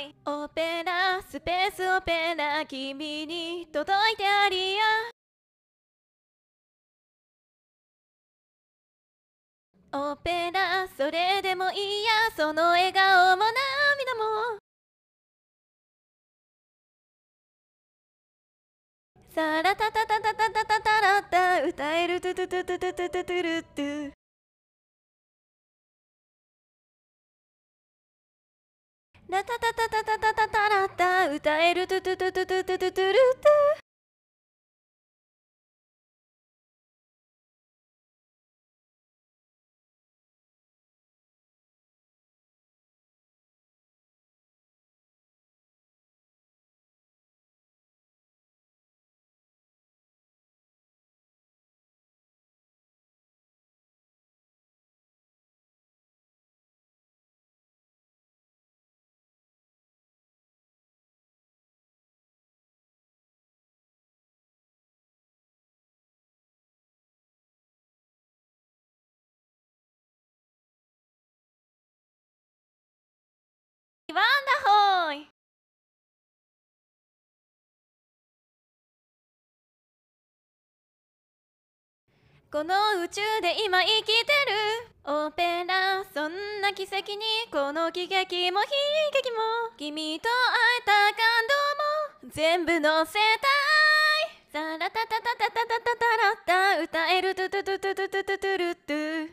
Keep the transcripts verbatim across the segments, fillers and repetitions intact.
い。オペラスペースオペラ君に届いてありや。オペラそれでもいいや、その笑顔も涙も。さらたたたたたたたたらった歌えるトゥトゥトゥトゥトゥトゥトゥトゥルトゥ。ラタタタタタタタタラッタ歌えるトゥトゥトゥトゥトゥトゥトゥトゥルトゥ。ワンダホーイ。この宇宙で今生きてるオペラ、そんな奇跡にこの喜劇も悲劇も君と会えた感動も全部乗せたい。さらたたたたたたたたらった歌えるトゥトゥトゥトゥトゥトゥトゥトゥルトゥ。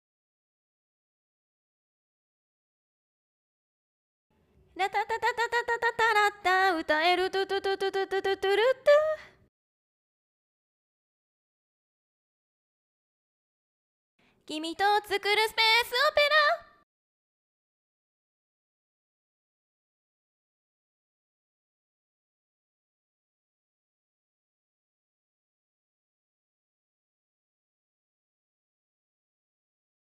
ラタタタタタタタタラッタ歌えるトゥトゥトゥトゥトゥトゥトゥトゥルトゥ。君と作るスペース